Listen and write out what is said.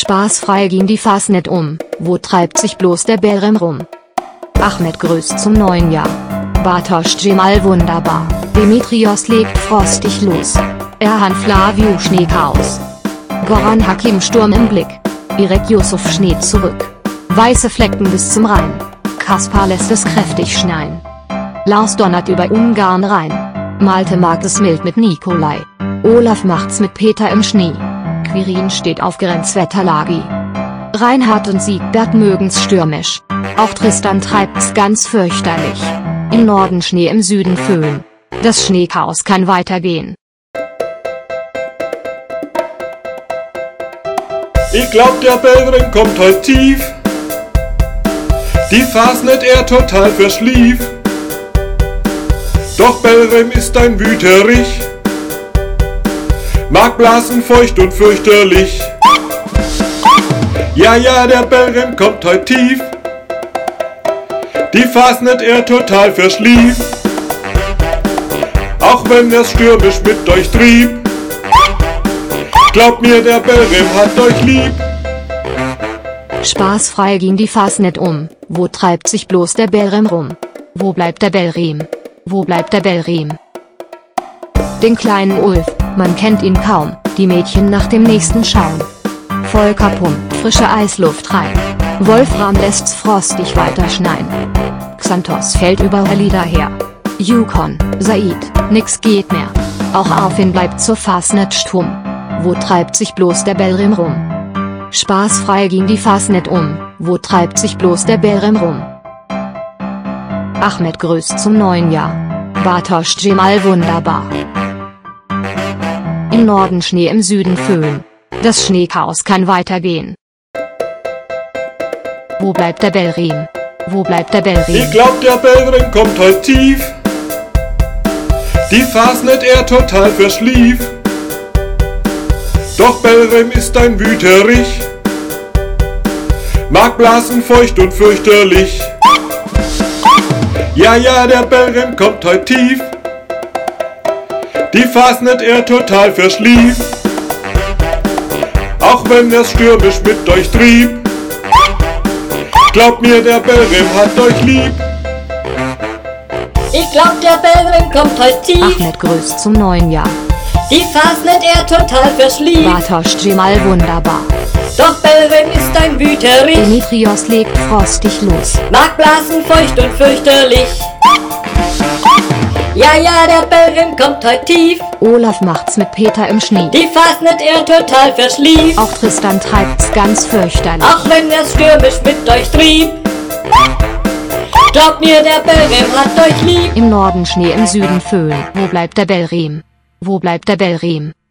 Spaßfrei ging die Fasnet um, wo treibt sich bloß der Belrem rum? Ahmed grüßt zum neuen Jahr. Bartosz Cemal wunderbar, Dimitrios legt frostig los. Erhan Flaviu Schneechaos. Goran Hakim Sturm im Blick. Irek Yusuf Schnee zurück. Weiße Flecken bis zum Rhein. Kaspar lässt es kräftig schneien. Lars donnert über Ungarn rein. Malte mag es mild mit Nikolai. Olaf macht's mit Peter im Schnee. Quirin steht auf Grenzwetterlagi. Reinhard und Siegbert mögen's stürmisch. Auch Tristan treibt's ganz fürchterlich. Im Norden Schnee, im Süden Föhn. Das Schneechaos kann weitergehen. Ich glaub, der Belrem kommt heut tief. Die Fasnet er total verschlief. Doch Belrem ist ein Wüterich, mag blasen feucht und fürchterlich. Ja, ja, der Belrem kommt heut tief. Die Fasnet er total verschlief. Auch wenn er's stürmisch mit euch trieb. Glaubt mir, der Belrem hat euch lieb. Spaßfrei ging die Fasnet um, wo treibt sich bloß der Belrem rum? Wo bleibt der Belrem? Wo bleibt der Belrem? Den kleinen Ulf, man kennt ihn kaum, die Mädchen nach dem nächsten schauen. Volker pumpt frische Eisluft rein. Wolfram lässt's frostig weiter schneien. Xanthos fällt über Ali daher. Yukon, Said, nix geht mehr. Auch auf ihn bleibt zur Fasnet stumm. Wo treibt sich bloß der Belrem rum? Spaßfrei ging die Fasnet um, wo treibt sich bloß der Belrem rum? Ahmed grüßt zum neuen Jahr. Bartosz Cemal wunderbar. Im Norden Schnee, im Süden Föhn. Das Schneechaos kann weitergehen. Wo bleibt der Belrem? Wo bleibt der Belrem? Ich glaub, der Belrem kommt heut tief. Die Fasnet er total verschlief. Doch Belrem ist ein Wüterich, mag blasen feucht und fürchterlich. Ja, ja, der Belrem kommt heut tief. Die Fasnet er total verschlief. Auch wenn er's stürmisch mit euch trieb. Glaubt mir, der Belrem hat euch lieb. Ich glaub, der Belrem kommt heut tief. Ahmed grüßt zum neuen Jahr. Die Fasnet er total verschlief. Bartosz Cemal wunderbar. Doch Belrem ist ein Wüterich, Dimitrios legt frostig los. mag blasen feucht und fürchterlich. Ja, ja, der Belrem kommt heut tief. Olaf macht's mit Peter im Schnee. Die Fasnet er total verschlief. Auch Tristan treibt's ganz fürchterlich. Auch wenn er's stürmisch mit euch trieb. Glaubt mir, der Belrem hat euch lieb. Im Norden Schnee, im Süden Föhn. Wo bleibt der Belrem? Wo bleibt der Belrem?